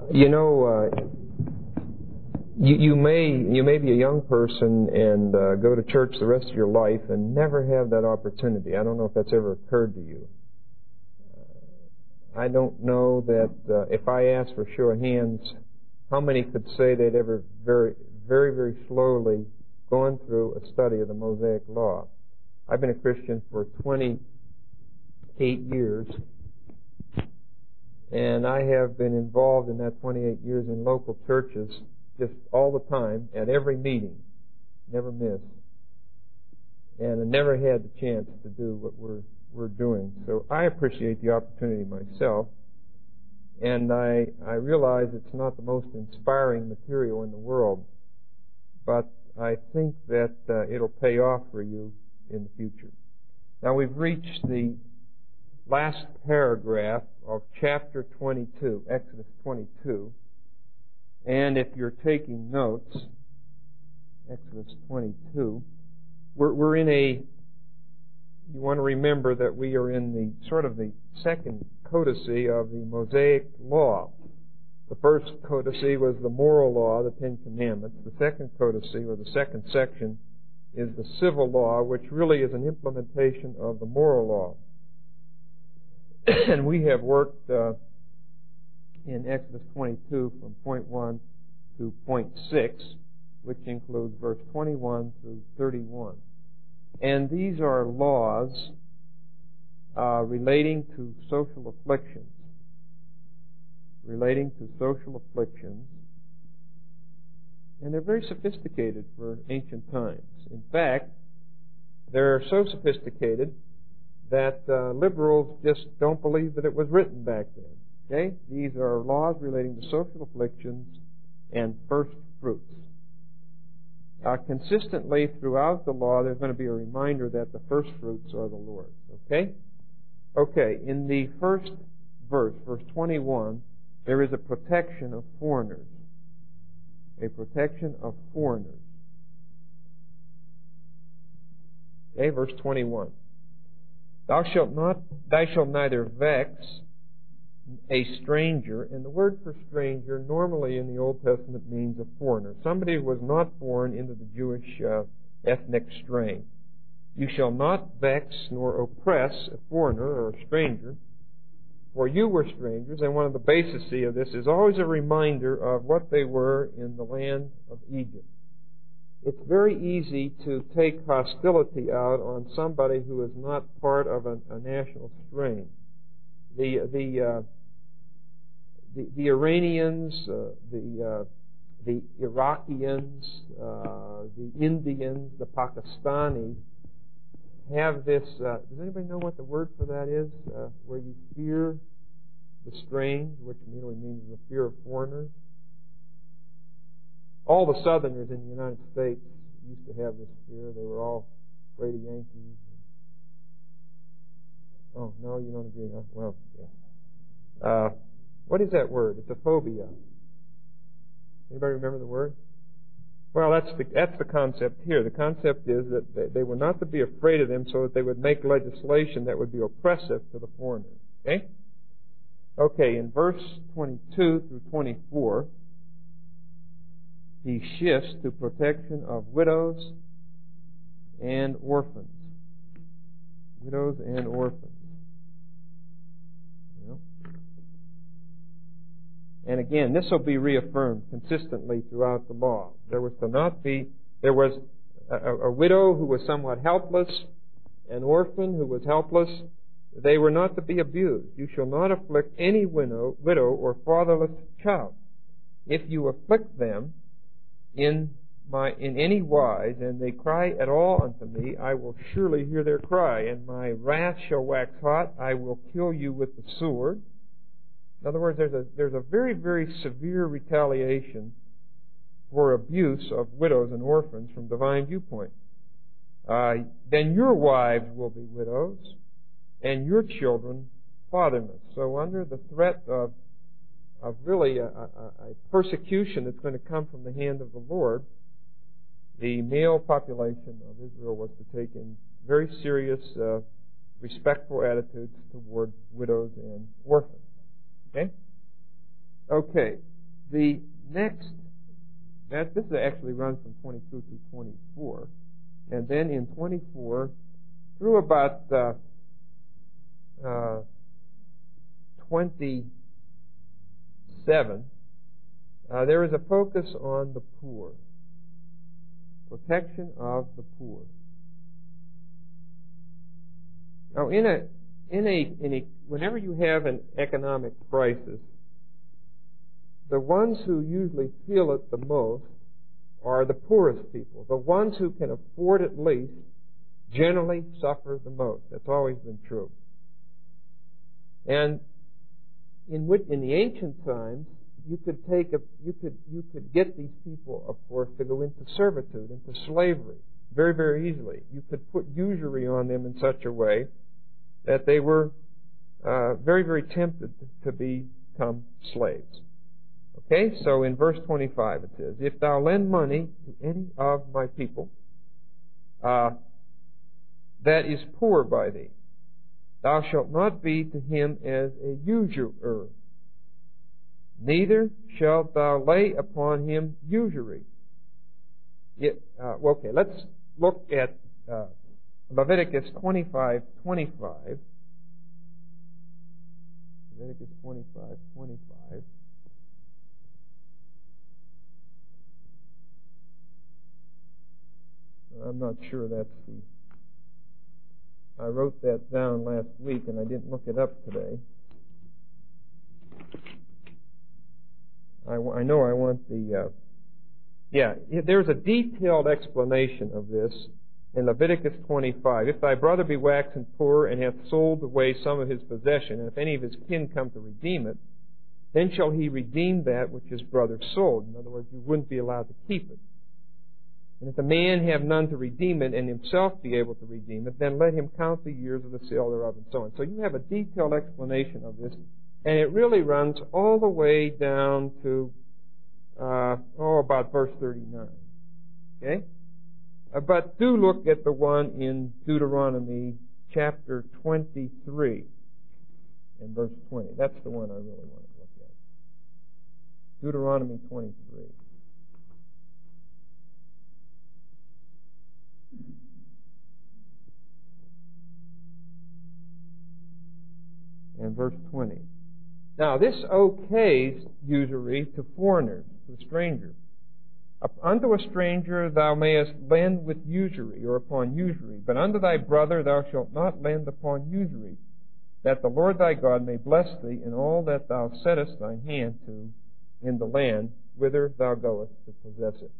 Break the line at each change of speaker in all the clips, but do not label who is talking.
You know, you may be a young person and go to church the rest of your life and never have that opportunity. I don't know if that's ever occurred to you. I don't know that if I asked for a show of hands, how many could say they'd ever very, very, very slowly gone through a study of the Mosaic Law. I've been a Christian for 28 years, and I have been involved in that 28 years in local churches just all the time, at every meeting, never missed, and I never had the chance to do what we're doing. So I appreciate the opportunity myself, and I realize it's not the most inspiring material in the world, but I think that it'll pay off for you in the future. Now we've reached the last paragraph of chapter 22, Exodus 22, and if you're taking notes, Exodus 22, we're in a, you want to remember that we are in the sort of the second codice of the Mosaic Law. The first codice was the moral law, the Ten Commandments. The second codice, or the second section, is the civil law, which really is an implementation of the moral law. And we have worked in Exodus 22 from point 1 to point 6, which includes verse 21 through 31. And these are laws relating to social afflictions. Relating to social afflictions. And they're very sophisticated for ancient times. In fact, they're so sophisticated that liberals just don't believe that it was written back then. Okay? These are laws relating to social afflictions and first fruits. Consistently throughout the law, there's going to be a reminder that the first fruits are the Lord's. Okay? Okay, in the first verse, verse 21, there is a protection of foreigners. A protection of foreigners. Okay, verse 21. Thou shalt neither vex a stranger, and the word for stranger normally in the Old Testament means a foreigner, somebody who was not born into the Jewish ethnic strain. You shall not vex nor oppress a foreigner or a stranger, for you were strangers, and one of the bases of this is always a reminder of what they were in the land of Egypt. It's very easy to take hostility out on somebody who is not part of a national strain. The Iranians, the Iraqians, the Indians, the Pakistanis have this. Does anybody know what the word for that is? Where you fear the strange, which really means the fear of foreigners. All the Southerners in the United States used to have this fear. They were all afraid of Yankees. Oh, no, you don't agree, huh? Well, yeah. What is that word? It's a phobia. Anybody remember the word? Well, that's the concept here. The concept is that they were not to be afraid of them so that they would make legislation that would be oppressive to the foreigner. Okay? Okay, in verse 22 through 24, he shifts to protection of widows and orphans. Widows and orphans. And again, this will be reaffirmed consistently throughout the law. There was a widow who was somewhat helpless, an orphan who was helpless. They were not to be abused. You shall not afflict any widow or fatherless child. If you afflict them in any wise, and they cry at all unto me, I will surely hear their cry, and my wrath shall wax hot. I will kill you with the sword. In other words, there's a very, very severe retaliation for abuse of widows and orphans from divine viewpoint. Then your wives will be widows, and your children fatherless. So under the threat of really a persecution that's going to come from the hand of the Lord, the male population of Israel was to take in very serious, respectful attitudes toward widows and orphans. Okay? Okay. The next, this actually runs from 22 through 24. And then in 24, through about 27, there is a focus on the poor. Protection of the poor. Now, whenever you have an economic crisis, the ones who usually feel it the most are the poorest people. The ones who can afford it least generally suffer the most. That's always been true. And in the ancient times, you could get these people, of course, to go into servitude, into slavery, very, very easily. You could put usury on them in such a way that they were very, very tempted to become slaves. Okay, so in verse 25 it says, "If thou lend money to any of my people that is poor by thee, thou shalt not be to him as a usurer, neither shalt thou lay upon him usury." Okay, let's look at Leviticus 25:25. Leviticus 25:25. I'm not sure that's I wrote that down last week and I didn't look it up today. I know I want there's a detailed explanation of this in Leviticus 25. "If thy brother be waxen poor and hath sold away some of his possession, and if any of his kin come to redeem it, then shall he redeem that which his brother sold." In other words, you wouldn't be allowed to keep it. "And if the man have none to redeem it, and himself be able to redeem it, then let him count the years of the sale thereof," and so on. So you have a detailed explanation of this, and it really runs all the way down to about verse 39. Okay? But do look at the one in Deuteronomy chapter 23 and verse 20. That's the one I really want to look at. Deuteronomy 23. And verse 20. Now, this okays usury to foreigners, to strangers. "Unto a stranger thou mayest lend with usury, or upon usury, but unto thy brother thou shalt not lend upon usury, that the Lord thy God may bless thee in all that thou settest thine hand to in the land whither thou goest to possess it."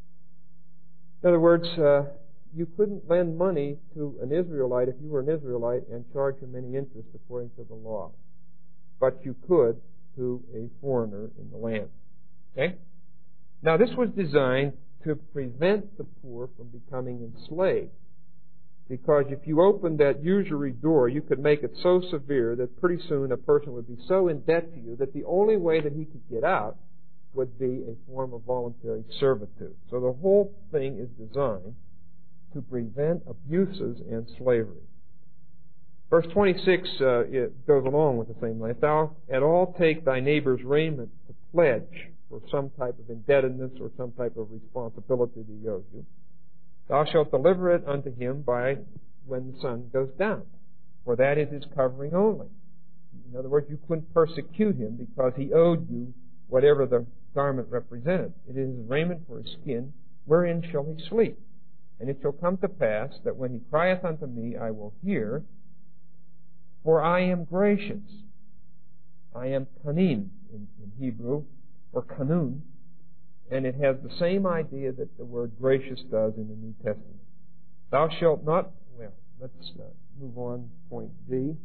In other words, you couldn't lend money to an Israelite if you were an Israelite and charge him any interest according to the law. But you could to a foreigner in the land. Okay? Now, this was designed to prevent the poor from becoming enslaved. Because if you opened that usury door, you could make it so severe that pretty soon a person would be so in debt to you that the only way that he could get out would be a form of voluntary servitude. So the whole thing is designed to prevent abuses and slavery. Verse 26 it goes along with the same line. "If thou at all take thy neighbor's raiment to pledge for some type of indebtedness or some type of responsibility that he owes you, thou shalt deliver it unto him by when the sun goes down, for that is his covering only." In other words, you couldn't persecute him because he owed you whatever the garment represented. "It is his raiment for his skin, wherein shall he sleep? And it shall come to pass that when he crieth unto me, I will hear, for I am gracious." I am kanim in Hebrew, or kanun, and it has the same idea that the word gracious does in the New Testament. "Thou shalt not," well, let's move on, point D,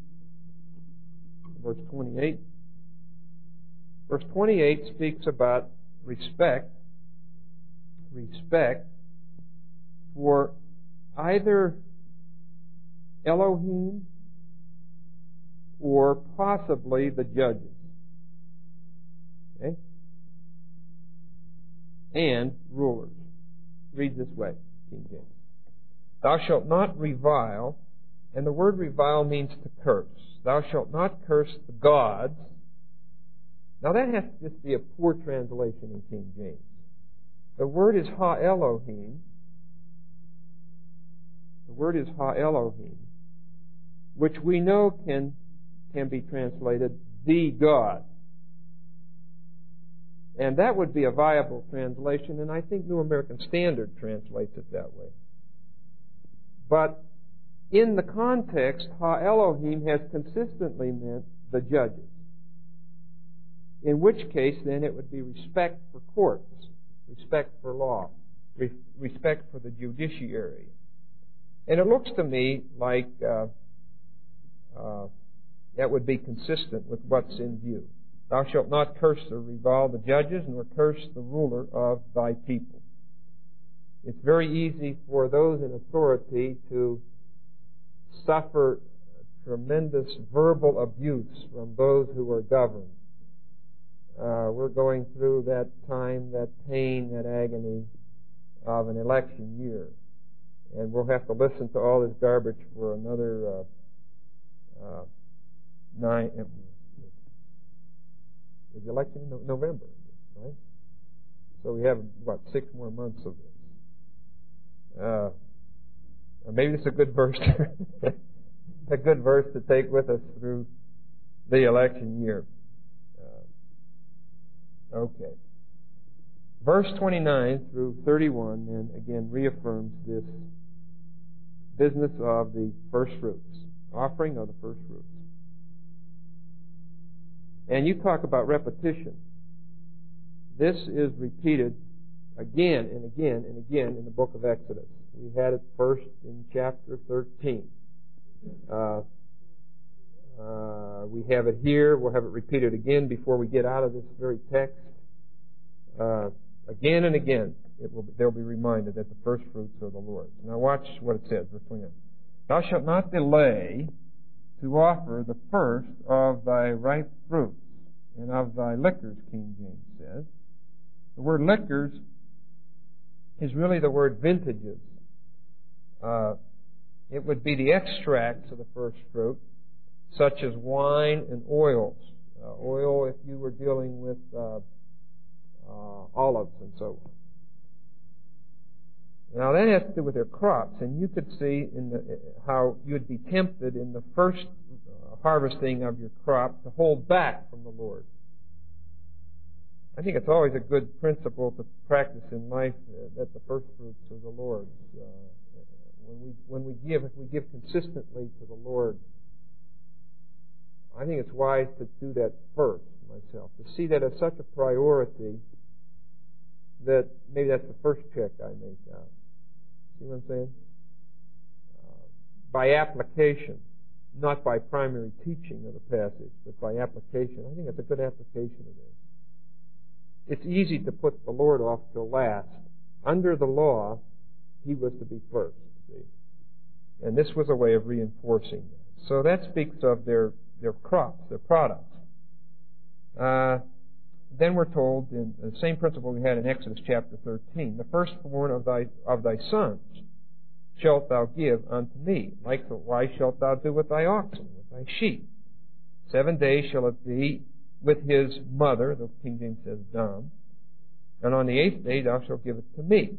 verse 28. Verse 28 speaks about respect for either Elohim or possibly the judges. Okay? And rulers. Read this way, King James. "Thou shalt not revile," and the word revile means to curse. "Thou shalt not curse the gods Now that has to just be a poor translation in King James. The word is Ha-Elohim. The word is Ha-Elohim, which we know can be translated the God. And that would be a viable translation, and I think New American Standard translates it that way. But in the context, Ha-Elohim has consistently meant the judges. In which case, then, it would be respect for courts, respect for law, respect for the judiciary. And it looks to me like that would be consistent with what's in view. Thou shalt not curse or revile the judges, nor curse the ruler of thy people. It's very easy for those in authority to suffer tremendous verbal abuse from those who are governed. We're going through that time, that pain, that agony of an election year. And we'll have to listen to all this garbage for another 9. There's the election in November, right? So we have, 6 more months of this. Or maybe it's a good verse, a good verse to take with us through the election year. Okay. Verse 29 through 31 then again reaffirms this business of the first fruits, offering of the first fruits. And you talk about repetition. This is repeated again and again and again in the book of Exodus. We had it first in chapter 13. We have it here. We'll have it repeated again before we get out of this very text. Again and again, they'll be reminded that the first fruits are the Lord's. Now watch what it says, verse 29. Thou shalt not delay to offer the first of thy ripe fruits and of thy liquors, King James says. The word liquors is really the word vintages. It would be the extracts of the first fruit, such as wine and oils. Oil if you were dealing with olives and so on. Now that has to do with their crops, and you could see how you'd be tempted in the first harvesting of your crop to hold back from the Lord. I think it's always a good principle to practice in life that the first fruits are the Lord's. When we give, if we give consistently to the Lord, I think it's wise to do that first myself, to see that as such a priority that maybe that's the first check I make out. See what I'm saying? By application, not by primary teaching of the passage, but by application. I think it's a good application of this. It's easy to put the Lord off till last. Under the law, He was to be first, see? And this was a way of reinforcing that. So that speaks of their crops, their products. Then we're told in the same principle we had in Exodus chapter 13, the firstborn of thy sons shalt thou give unto me. Likewise shalt thou do with thy oxen, with thy sheep. 7 days shall it be with his mother, the King James says Dam, and on the 8th day thou shalt give it to me.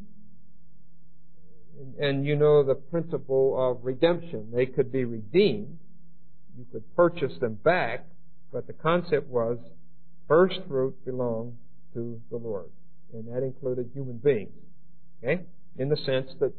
And you know the principle of redemption. They could be redeemed. You could purchase them back, but the concept was first fruit belonged to the Lord. And that included human beings. Okay? In the sense that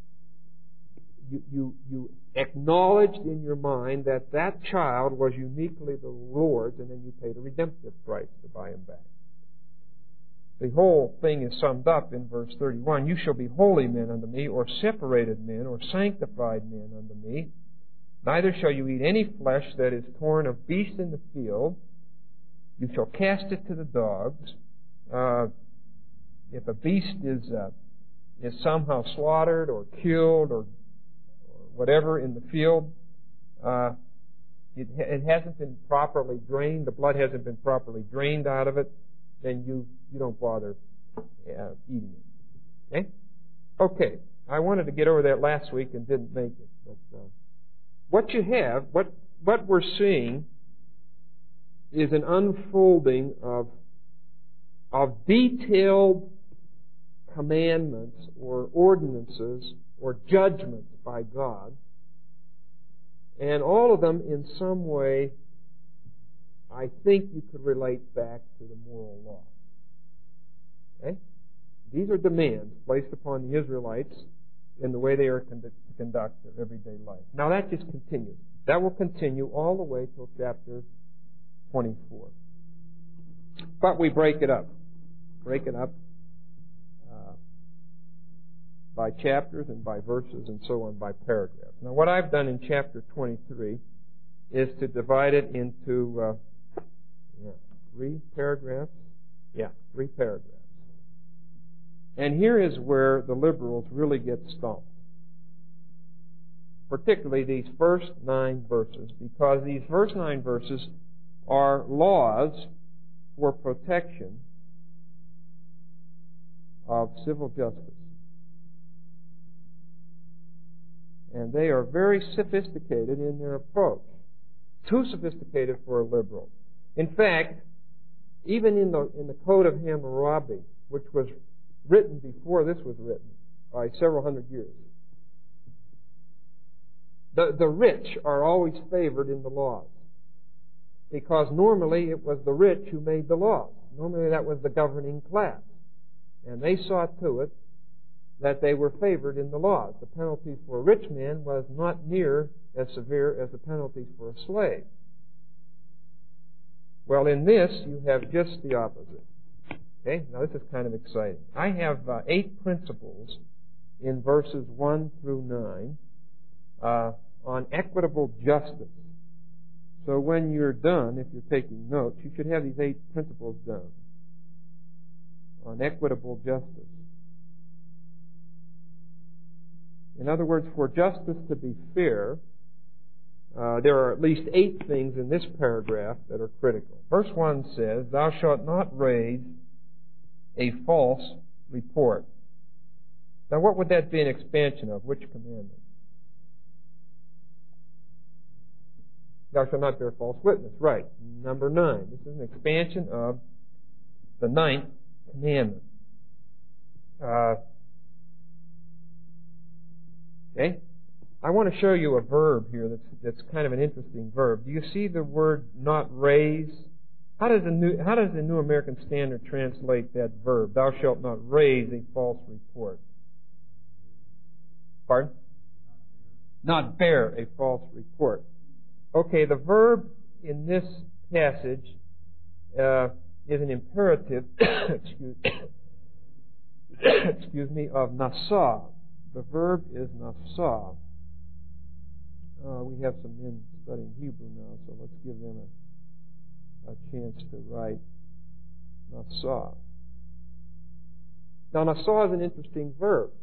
you acknowledged in your mind that that child was uniquely the Lord's, and then you paid a redemptive price to buy him back. The whole thing is summed up in verse 31. You shall be holy men unto me, or separated men, or sanctified men unto me. Neither shall you eat any flesh that is torn of beasts in the field. You shall cast it to the dogs. If a beast is somehow slaughtered or killed or whatever in the field, it hasn't been properly drained, the blood hasn't been properly drained out of it, then you don't bother eating it. Okay. I wanted to get over that last week and didn't make it. But what you have, what we're seeing is an unfolding of detailed commandments or ordinances or judgments by God, and all of them in some way, I think you could relate back to the moral law. Okay? These are demands placed upon the Israelites in the way they are to conduct their everyday life. Now that just continues. That will continue all the way till chapter 24. But we break it up. By chapters and by verses and so on, by paragraphs. Now what I've done in chapter 23 is to divide it into three paragraphs. And here is where the liberals really get stumped. Particularly these first 9 verses, because these first 9 verses are laws for protection of civil justice. And they are very sophisticated in their approach. Too sophisticated for a liberal. In fact, even in the Code of Hammurabi, which was written before this was written, by several hundred years, the rich are always favored in the laws. Because normally it was the rich who made the laws. Normally that was the governing class. And they saw to it that they were favored in the laws. The penalty for a rich man was not near as severe as the penalties for a slave. Well, in this, you have just the opposite. Okay? Now, this is kind of exciting. I have 8 principles in verses 1 through 9 on equitable justice. So when you're done, if you're taking notes, you should have these 8 principles done on equitable justice. In other words, for justice to be fair, there are at least 8 things in this paragraph that are critical. Verse 1 says, "Thou shalt not raise a false report." Now, what would that be an expansion of? Which commandment? Thou shalt not bear false witness. Right. Number 9. This is an expansion of the 9th commandment. Okay? I want to show you a verb here that's kind of an interesting verb. Do you see the word "not raise"? How does the New American Standard translate that verb? Thou shalt not raise a false report. Pardon? Not bear a false report. Okay, the verb in this passage is an imperative, excuse me, of nasa. The verb is nasa. We have some men studying Hebrew now, so let's give them a chance to write nasa. Now, nasa is an interesting verb.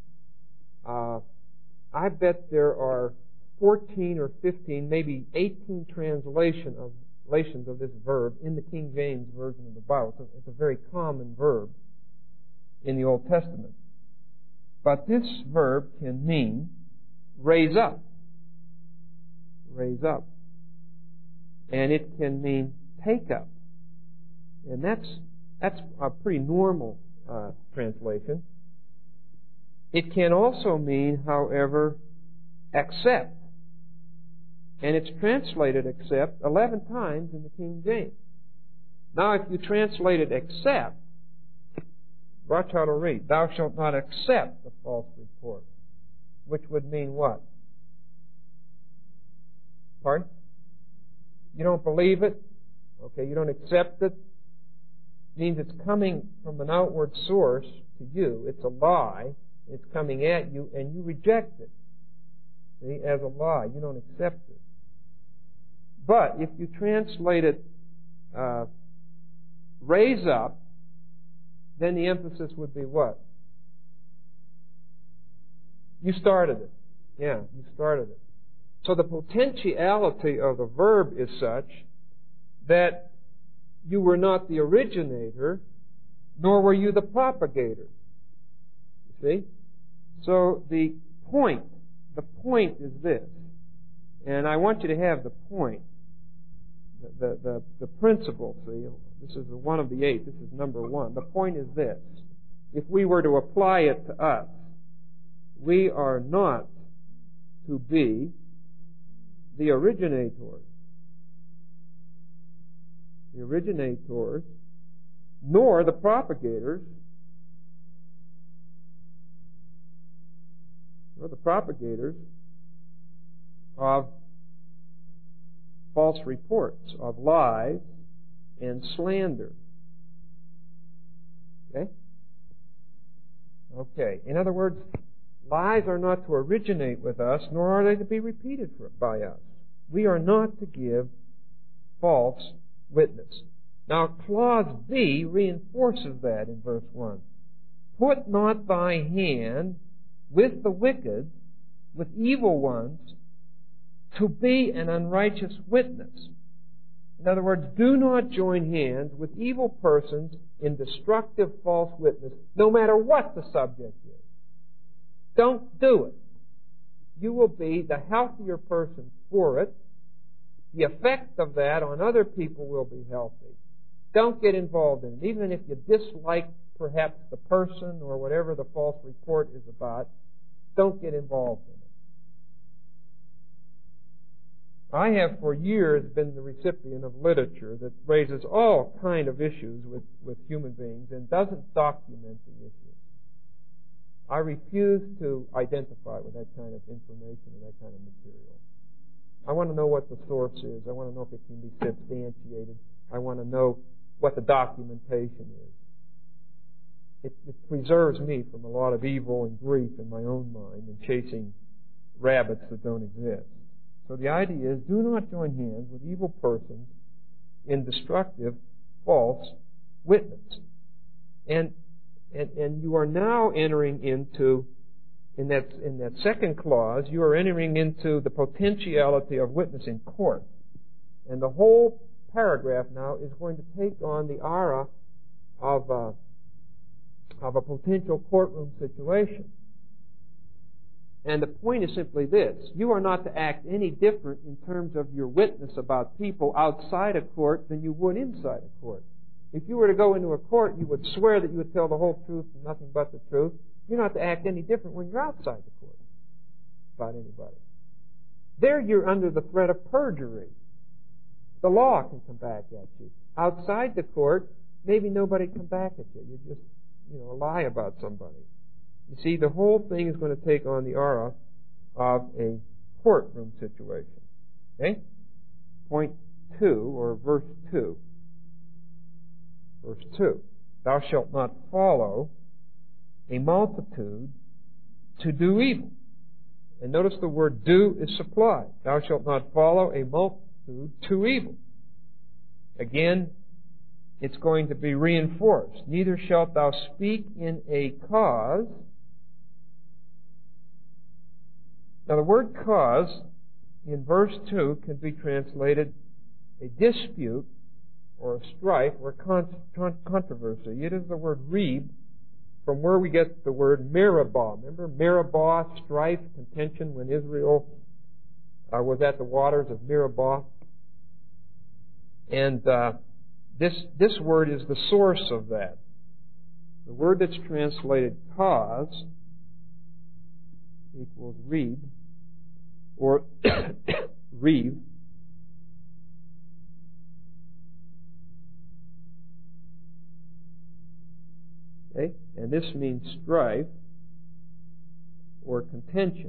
I bet there are 14 or 15, maybe 18 translations of this verb in the King James Version of the Bible. So it's a very common verb in the Old Testament. But this verb can mean raise up. Raise up. And it can mean take up. And that's a pretty normal translation. It can also mean, however, accept. And it's translated accept 11 times in the King James. Now, if you translate it accept, watch how to read. Thou shalt not accept the false report. Which would mean what? Pardon? You don't believe it? Okay, you don't accept it? It means it's coming from an outward source to you. It's a lie. It's coming at you, and you reject it. See, as a lie. You don't accept it. But if you translate it raise up, then the emphasis would be what? You started it. Yeah, you started it. So the potentiality of the verb is such that you were not the originator, nor were you the propagator. You see? So the point is this. And I want you to have the point. the principle, see, this is one of the 8, this is number 1. The point is this: if we were to apply it to us, we are not to be the originators, nor the propagators, of false reports, of lies and slander. Okay. In other words, lies are not to originate with us, nor are they to be repeated by us. We are not to give false witness. Now, clause B reinforces that in verse 1. Put not thy hand with the wicked, with evil ones, to be an unrighteous witness. In other words, do not join hands with evil persons in destructive false witness, no matter what the subject is. Don't do it. You will be the healthier person for it. The effect of that on other people will be healthy. Don't get involved in it. Even if you dislike perhaps the person or whatever the false report is about, don't get involved in it. I have for years been the recipient of literature that raises all kind of issues with human beings and doesn't document the issues. I refuse to identify with that kind of information and that kind of material. I want to know what the source is. I want to know if it can be substantiated. I want to know what the documentation is. It preserves me from a lot of evil and grief in my own mind and chasing rabbits that don't exist. So the idea is, do not join hands with evil persons in destructive false witness. And you are now entering into, in that second clause, you are entering into the potentiality of witness in court. And the whole paragraph now is going to take on the aura of a potential courtroom situation. And the point is simply this: you are not to act any different in terms of your witness about people outside a court than you would inside a court. If you were to go into a court, you would swear that you would tell the whole truth and nothing but the truth. You're not to act any different when you're outside the court about anybody. There you're under the threat of perjury. The law can come back at you. Outside the court, maybe nobody can come back at you. You just, lie about somebody. You see, the whole thing is going to take on the aura of a courtroom situation. Okay? Point 2, or verse 2. Verse 2. Thou shalt not follow a multitude to do evil. And notice the word do is supplied. Thou shalt not follow a multitude to evil. Again, it's going to be reinforced. Neither shalt thou speak in a cause. Now the word cause in verse 2 can be translated a dispute or a strife or controversy. It is the word reeb, from where we get the word Meribah. Remember Meribah, strife, contention, when Israel was at the waters of Meribah? And this word is the source of that. The word that's translated cause equals reeb, or reeb. Okay? And this means strife or contention.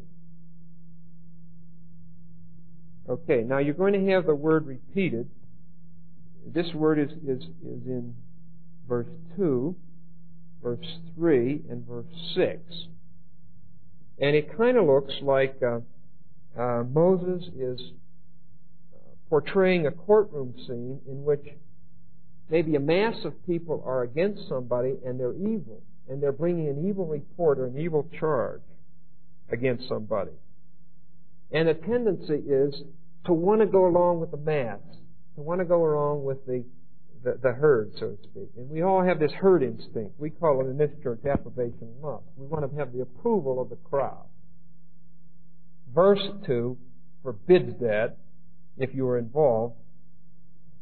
Okay, now you're going to have the word repeated. This word is in verse 2, verse 3, and verse 6. And it kind of looks like Moses is portraying a courtroom scene in which maybe a mass of people are against somebody and they're evil, and they're bringing an evil report or an evil charge against somebody. And the tendency is to want to go along with the mass, to want to go along with the herd, so to speak. And we all have this herd instinct. We call it in this church approbation lust. We want to have the approval of the crowd. Verse 2 forbids that if you are involved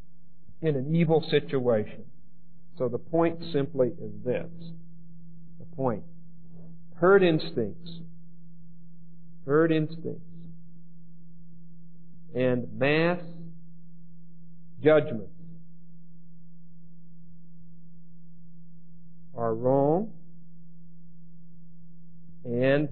in an evil situation. So the point simply is this. The point. Herd instincts. Herd instincts. And mass judgments are wrong and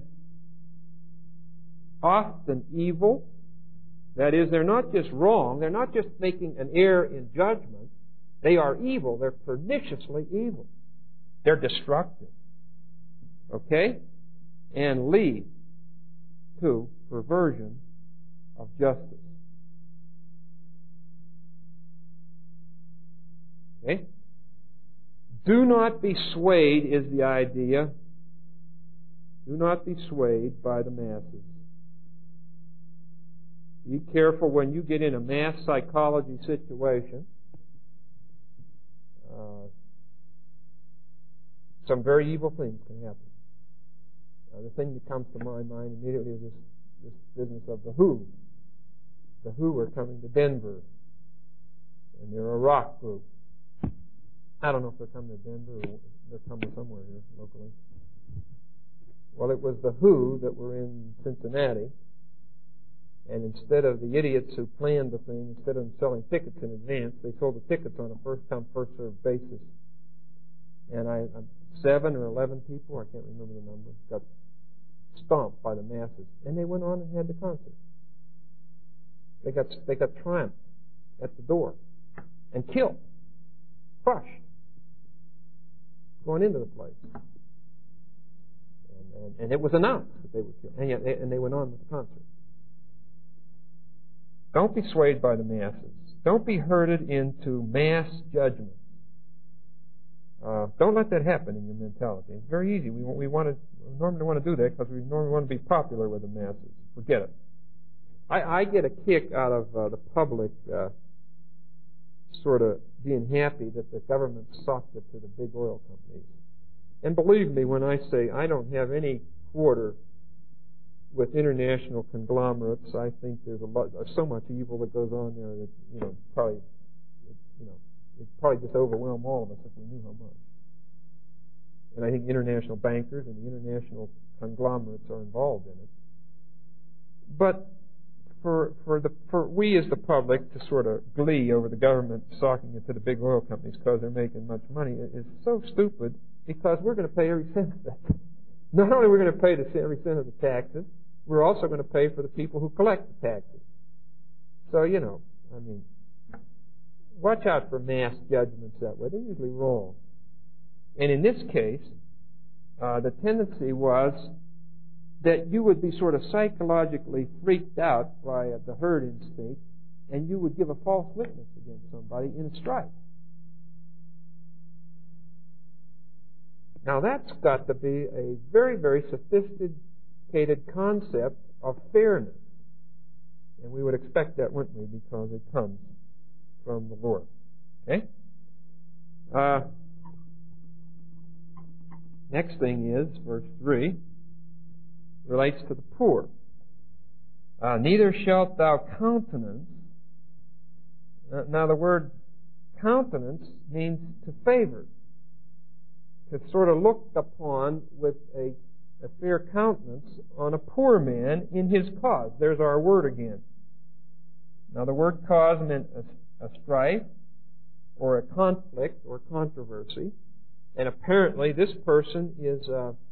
often evil. That is, they're not just wrong, they're not just making an error in judgment, they are evil, they're perniciously evil. They're destructive. Okay? And lead to perversion of justice. Okay? Do not be swayed is the idea. Do not be swayed by the masses. Be careful when you get in a mass psychology situation. Some very evil things can happen. The thing that comes to my mind immediately is this business of the Who. The Who are coming to Denver, and they're a rock group. I don't know if they're coming to Denver or they're coming somewhere here locally. Well, it was the Who that were in Cincinnati, and instead of the idiots who planned the thing, instead of selling tickets in advance, they sold the tickets on a first-come, first-served basis. And 7 or 11 people, I can't remember the number, got stomped by the masses, and they went on and had the concert. They got triumphed at the door and killed, crushed, going into the place. And it was announced that they were killed, and they went on with the concert. Don't be swayed by the masses. Don't be herded into mass judgment. Don't let that happen in your mentality. It's very easy. We normally want to do that because we normally want to be popular with the masses. Forget it. I get a kick out of the public sort of being happy that the government socked it to the big oil companies. And believe me when I say I don't have any quarter with international conglomerates. I think there's so much evil that goes on there that it'd probably just overwhelm all of us if we knew how much. And I think international bankers and the international conglomerates are involved in it. But for we as the public to sort of glee over the government socking it to the big oil companies because they're making much money is so stupid, because we're going to pay every cent of that. Not only are we going to pay every cent of the taxes, we're also going to pay for the people who collect the taxes. So, watch out for mass judgments that way. They're usually wrong. And in this case, the tendency was that you would be sort of psychologically freaked out by the herd instinct, and you would give a false witness against somebody in a strife. Now that's got to be a very, very sophisticated concept of fairness. And we would expect that, wouldn't we, because it comes from the Lord. Okay? Next thing is, verse 3, relates to the poor. Neither shalt thou countenance. Now the word countenance means to favor, to sort of look upon with a fair countenance on a poor man in his cause. There's our word again. Now the word cause meant a strife or a conflict or controversy, and apparently this person is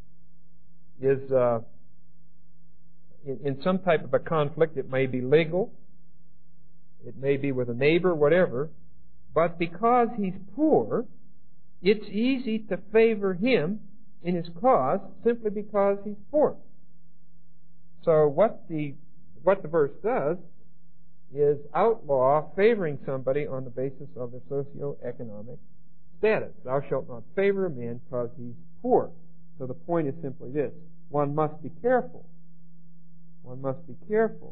in some type of a conflict. It may be legal, it may be with a neighbor, whatever, but because he's poor, it's easy to favor him in his cause simply because he's poor. So what the verse does is outlaw favoring somebody on the basis of their socioeconomic status. Thou shalt not favor a man because he's poor. So the point is simply this: one must be careful. One must be careful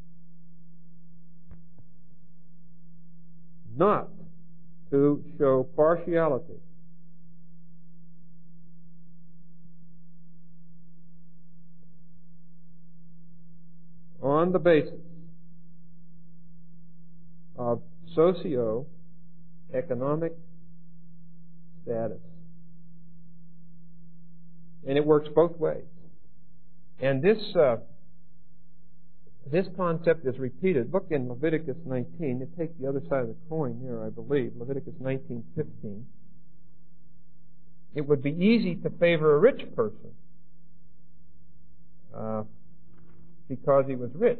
not to show partiality. On the basis of economic status. And it works both ways. And this concept is repeated. Look in Leviticus 19. You take the other side of the coin there, I believe. Leviticus 19:15. It would be easy to favor a rich person because he was rich.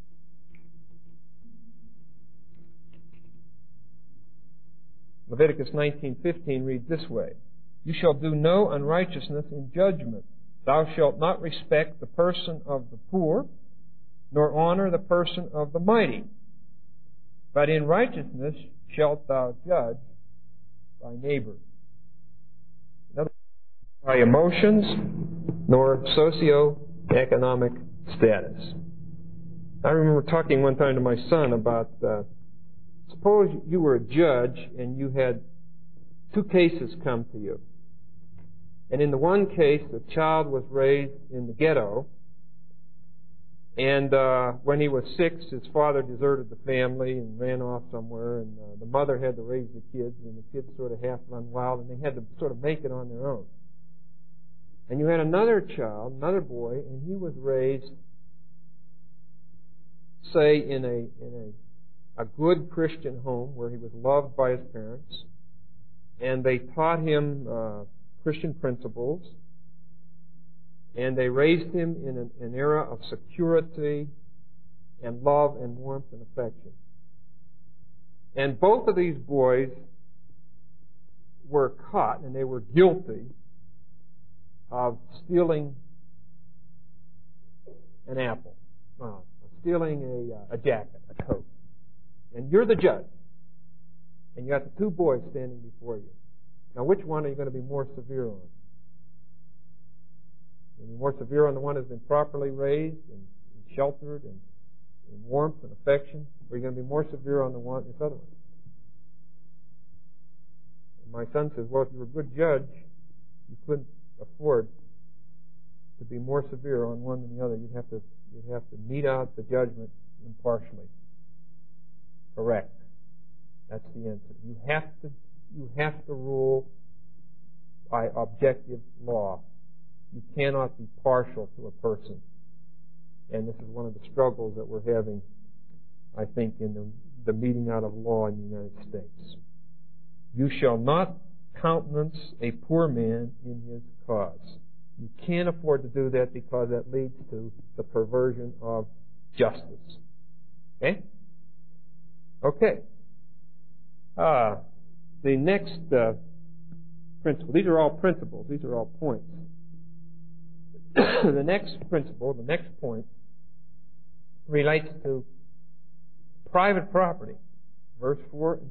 Leviticus 19:15 reads this way: "You shall do no unrighteousness in judgment. Thou shalt not respect the person of the poor, nor honor the person of the mighty. But in righteousness shalt thou judge thy neighbor." In other words, by emotions nor socio-economic status. I remember talking one time to my son about, suppose you were a judge and you had two cases come to you. And in the one case, the child was raised in the ghetto, and when he was 6, his father deserted the family and ran off somewhere, and the mother had to raise the kids, and the kids sort of half run wild, and they had to sort of make it on their own. And you had another child, another boy, and he was raised, say, in a good Christian home where he was loved by his parents, and they taught him Christian principles, and they raised him in an era of security and love and warmth and affection. And both of these boys were caught, and they were guilty of stealing an apple, stealing a jacket, a coat. And you're the judge, and you got the two boys standing before you. Now, which one are you going to be more severe on? You're going to be more severe on the one who's been properly raised and sheltered and in warmth and affection, or are you going to be more severe on this other one? And my son says, well, if you were a good judge, you couldn't afford to be more severe on one than the other. You'd have to mete out the judgment impartially. Correct. That's the answer. You have to rule by objective law. You cannot be partial to a person. And this is one of the struggles that we're having, I think, in the meting out of law in the United States. You shall not countenance a poor man in his cause. You can't afford to do that because that leads to the perversion of justice. Okay? Okay. The next principle, these are all principles, these are all points. The next principle, the next point, relates to private property, verse 4 and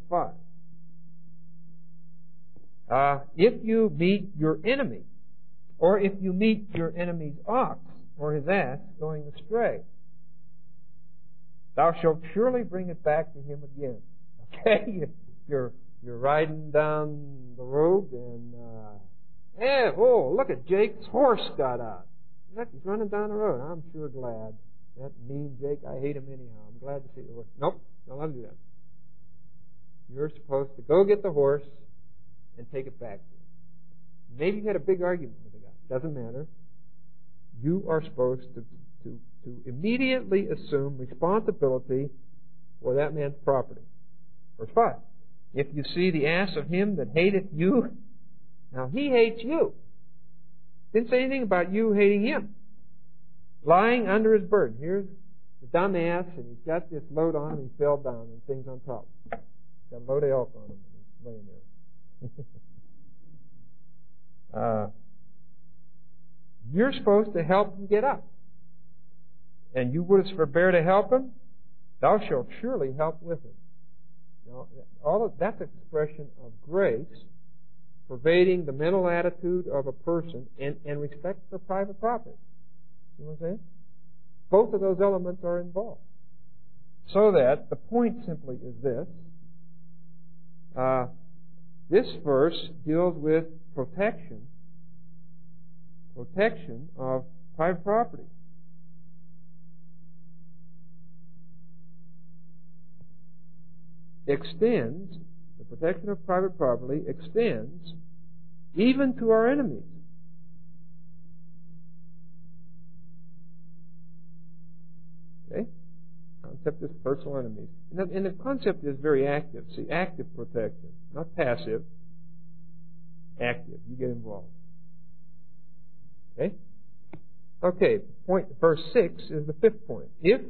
5. If you meet your enemy, or if you meet your enemy's ox or his ass going astray, thou shalt surely bring it back to him again. Okay? You're riding down the road and, look at Jake's horse got out. Look, he's running down the road. I'm sure glad. That mean Jake, I hate him anyhow. I'm glad to see the horse. Nope, don't let him do that. You're supposed to go get the horse and take it back to him. Maybe you had a big argument with the guy. Doesn't matter. You are supposed to immediately assume responsibility for that man's property. Verse 5. If you see the ass of him that hateth you, now he hates you. Didn't say anything about you hating him. Lying under his burden. Here's the dumb ass, and he's got this load on him, he fell down, and things on top. Got a load of elk on him, and he's laying there. You're supposed to help him get up. And you wouldst forbear to help him, thou shalt surely help with him. Now, all of that's an expression of grace pervading the mental attitude of a person and respect for private property. You know what I'm saying? Both of those elements are involved. So that the point simply is this. This verse deals with protection of private property. Extends the the protection of private property extends even to our enemies. Okay? Concept is personal enemies. And the concept is very active. See, active protection, not passive. Active. You get involved. Okay? Okay, verse 6 is the fifth point.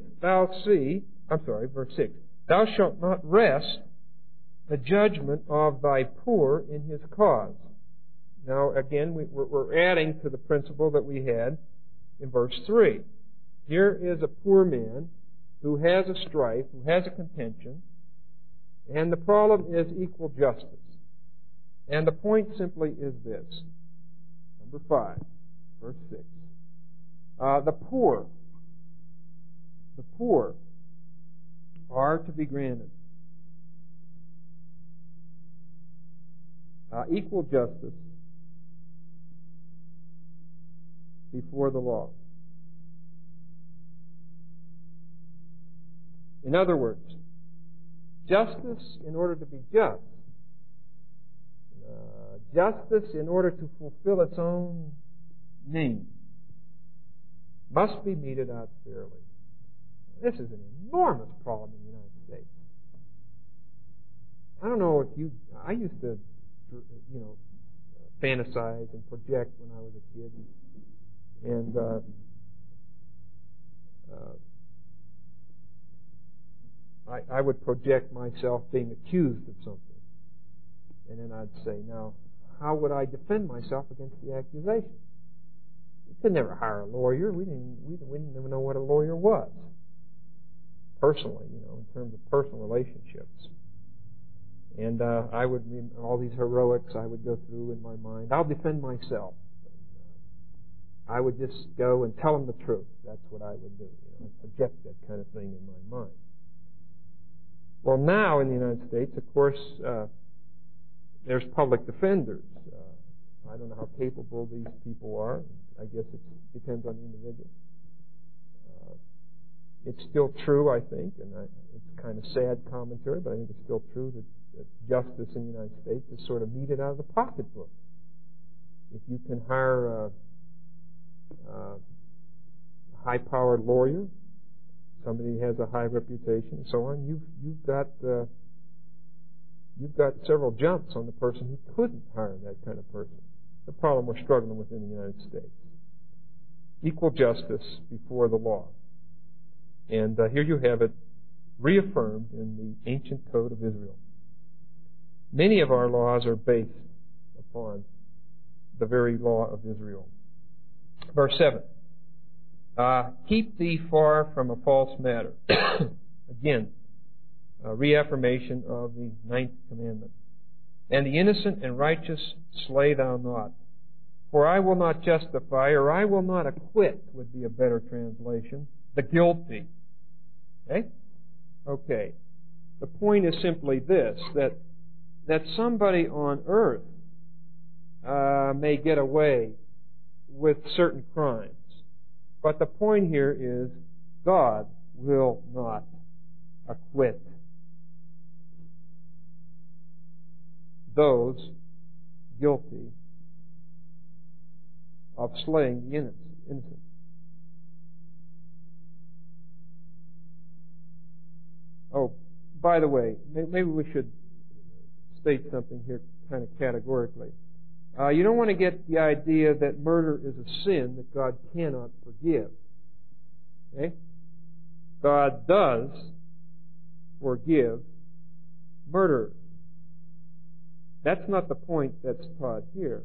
Verse 6. Thou shalt not rest the judgment of thy poor in his cause. Now, again, we're adding to the principle that we had in verse 3. Here is a poor man who has a strife, who has a contention, and the problem is equal justice. And the point simply is this. Number 5, verse 6. The poor are to be granted equal justice before the law. In other words, justice in order to be just, justice in order to fulfill its own need, must be meted out fairly. This is an enormous problem in the United States. I don't know if I used to, fantasize and project when I was a kid. And I would project myself being accused of something. And then I'd say, now, how would I defend myself against the accusation? We could never hire a lawyer. We didn't even know what a lawyer was. Personally, in terms of personal relationships. And I would, all these heroics I would go through in my mind. I'll defend myself. I would just go and tell them the truth. That's what I would do. And project that kind of thing in my mind. Well, now in the United States, of course, there's public defenders. I don't know how capable these people are. I guess it depends on the individual. It's still true, I think, and it's kind of sad commentary, but I think it's still true that justice in the United States is sort of meted out of the pocketbook. If you can hire a high-powered lawyer, somebody who has a high reputation, and so on, you've got several jumps on the person who couldn't hire that kind of person. The problem we're struggling with in the United States. Equal justice before the law. And here you have it reaffirmed in the ancient code of Israel. Many of our laws are based upon the very law of Israel. Verse 7. Keep thee far from a false matter. Again, a reaffirmation of the 9th commandment. And the innocent and righteous slay thou not. For I will not justify, or I will not acquit, would be a better translation, the guilty. Okay? Okay. The point is simply this, that somebody on earth may get away with certain crimes. But the point here is God will not acquit those guilty of slaying the innocent. Oh, by the way, maybe we should state something here kind of categorically. You don't want to get the idea that murder is a sin that God cannot forgive. Okay? God does forgive murderers. That's not the point that's taught here.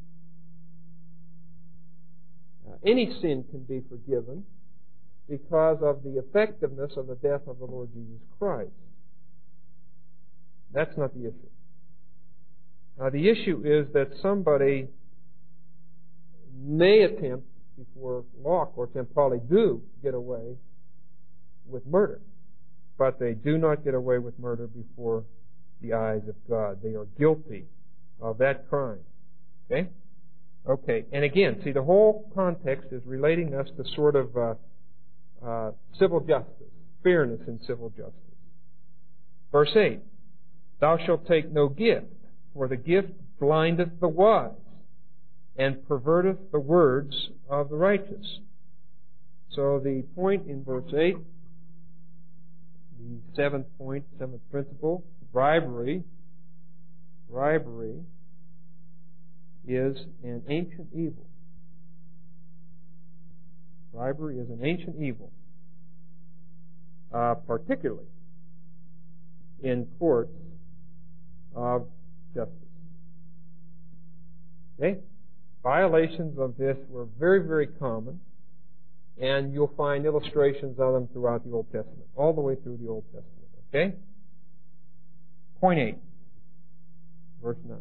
Any sin can be forgiven because of the effectiveness of the death of the Lord Jesus Christ. That's not the issue. The issue is that somebody may attempt, before law courts, and probably do get away with murder. But they do not get away with murder before the eyes of God. They are guilty of that crime. Okay? Okay. And again, see, the whole context is relating us to sort of civil justice, fairness in civil justice. Verse 8. Thou shalt take no gift, for the gift blindeth the wise, and perverteth the words of the righteous. So the point in verse 8, the seventh point, seventh principle, bribery is an ancient evil. Bribery is an ancient evil, particularly in courts of justice. Okay? Violations of this were very, very common, and you'll find illustrations of them throughout the Old Testament, all the way through the Old Testament. Okay? Point 8, verse 9.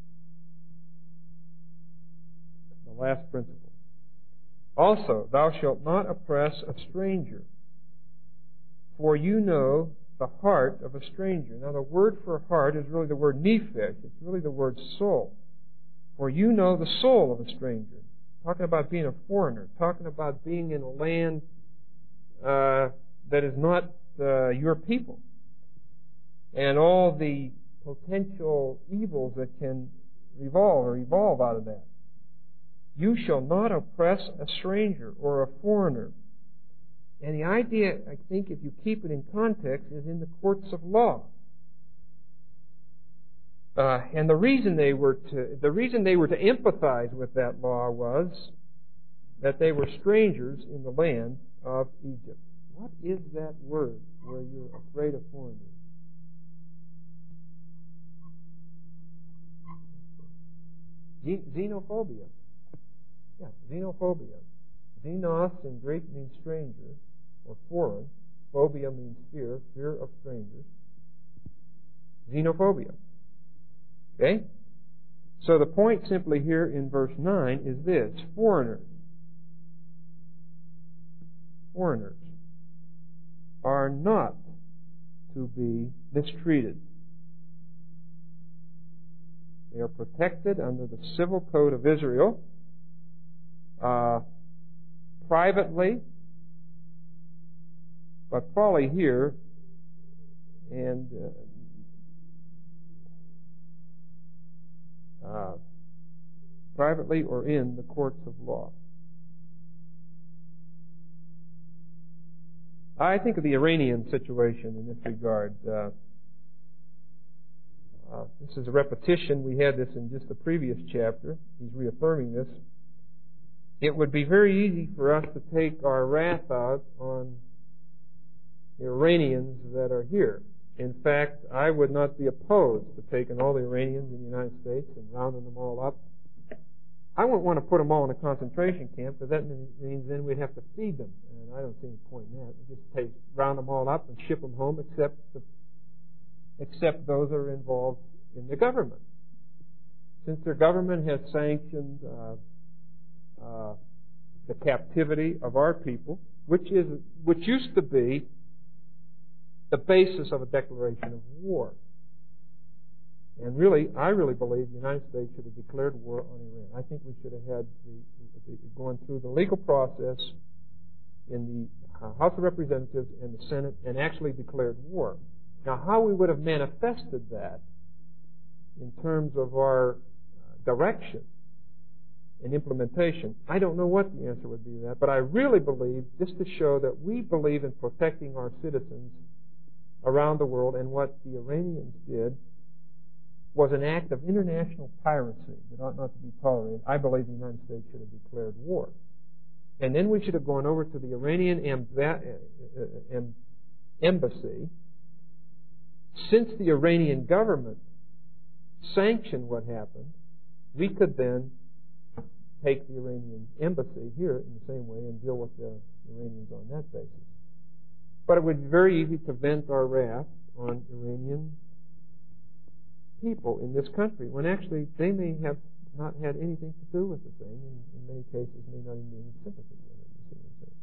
The last principle. Also, thou shalt not oppress a stranger, for you know the heart of a stranger. Now, the word for heart is really the word nephesh. It's really the word soul. For you know the soul of a stranger. Talking about being a foreigner. Talking about being in a land that is not your people. And all the potential evils that can evolve out of that. You shall not oppress a stranger or a foreigner. And the idea, I think, if you keep it in context, is in the courts of law. And the reason they were to empathize with that law was that they were strangers in the land of Egypt. What is that word where you're afraid of foreigners? Xenophobia. Yeah, xenophobia. Xenos in Greek means stranger or foreign. Phobia means fear, fear of strangers. Xenophobia. Okay? So the point simply here in verse 9 is this. Foreigners are not to be mistreated. They are protected under the civil code of Israel, privately, but probably here, and privately or in the courts of law. I think of the Iranian situation in this regard. This is a repetition. We had this in just the previous chapter. He's reaffirming this. It would be very easy for us to take our wrath out on the Iranians that are here. In fact, I would not be opposed to taking all the Iranians in the United States and rounding them all up. I wouldn't want to put them all in a concentration camp, because that means then we'd have to feed them. And I don't see any point in that. We just round them all up and ship them home, except those that are involved in the government. Since their government has sanctioned the captivity of our people, which used to be the basis of a declaration of war. And really, I really believe the United States should have declared war on Iran. I think we should have had gone through the legal process in the House of Representatives and the Senate and actually declared war. Now, how we would have manifested that in terms of our direction and implementation, I don't know what the answer would be to that, but I really believe, just to show that we believe in protecting our citizens around the world, and what the Iranians did was an act of international piracy that ought not to be tolerated. I believe the United States should have declared war. And then we should have gone over to the Iranian embassy. Since the Iranian government sanctioned what happened, we could then take the Iranian embassy here in the same way and deal with the Iranians on that basis. But it would be very easy to vent our wrath on Iranian people in this country, when actually they may have not had anything to do with the thing, and in many cases may not even be in sympathy with it. You see what I'm saying?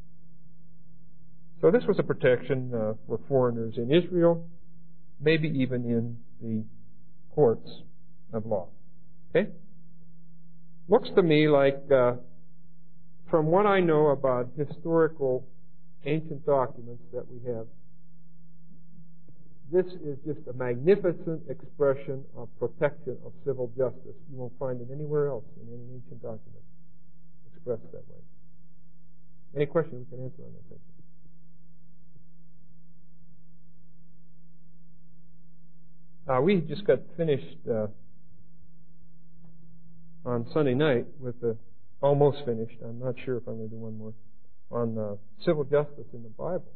So this was a protection for foreigners in Israel, maybe even in the courts of law. Okay? Looks to me like, from what I know about historical ancient documents that we have, this is just a magnificent expression of protection of civil justice. You won't find it anywhere else in any ancient document expressed that way. Any questions we can answer on that section? We just got finished on Sunday night with almost finished. I'm not sure if I'm going to do one more on civil justice in the Bible.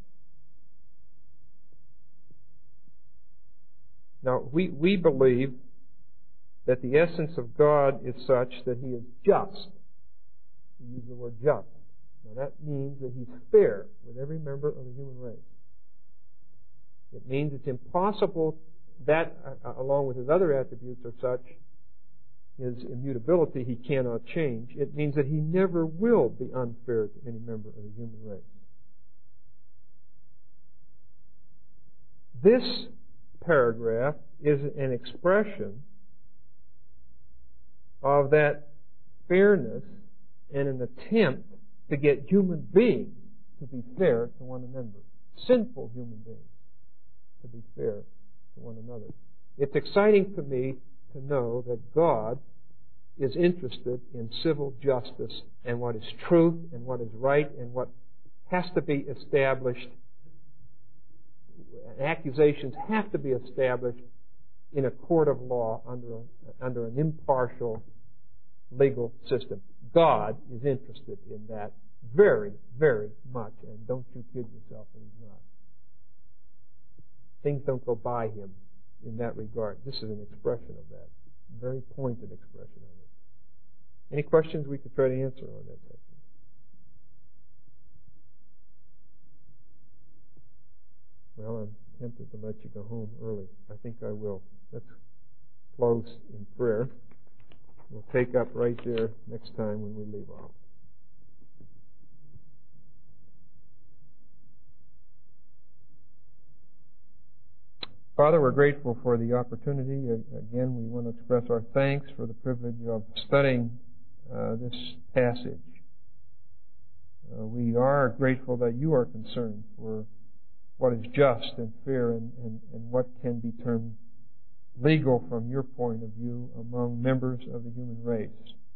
Now, we believe that the essence of God is such that He is just. We use the word just. Now, that means that He's fair with every member of the human race. It means it's impossible that, along with His other attributes, are such, His immutability, He cannot change. It means that He never will be unfair to any member of the human race. This paragraph is an expression of that fairness and an attempt to get human beings to be fair to one another. Sinful human beings to be fair to one another. It's exciting to me to know that God is interested in civil justice and what is truth and what is right and what has to be established. Accusations have to be established in a court of law under an impartial legal system. God is interested in that very, very much, and don't you kid yourself that He's not. Things don't go by Him in that regard. This is an expression of that, very pointed expression of it. Any questions we could try to answer on that section? Well, I'm tempted to let you go home early. I think I will. Let's close in prayer. We'll take up right there next time when we leave off. Father, we're grateful for the opportunity. Again, we want to express our thanks for the privilege of studying this passage. We are grateful that You are concerned for what is just and fair and what can be termed legal from Your point of view among members of the human race.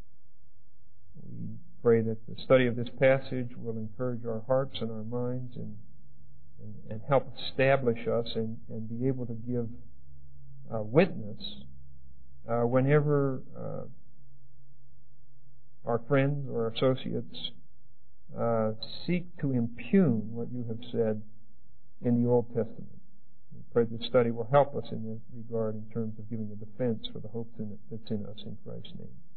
We pray that the study of this passage will encourage our hearts and our minds and help establish us and be able to give witness whenever our friends or associates seek to impugn what You have said in the Old Testament. We pray this study will help us in this regard in terms of giving a defense for the hope that's in us in Christ's name.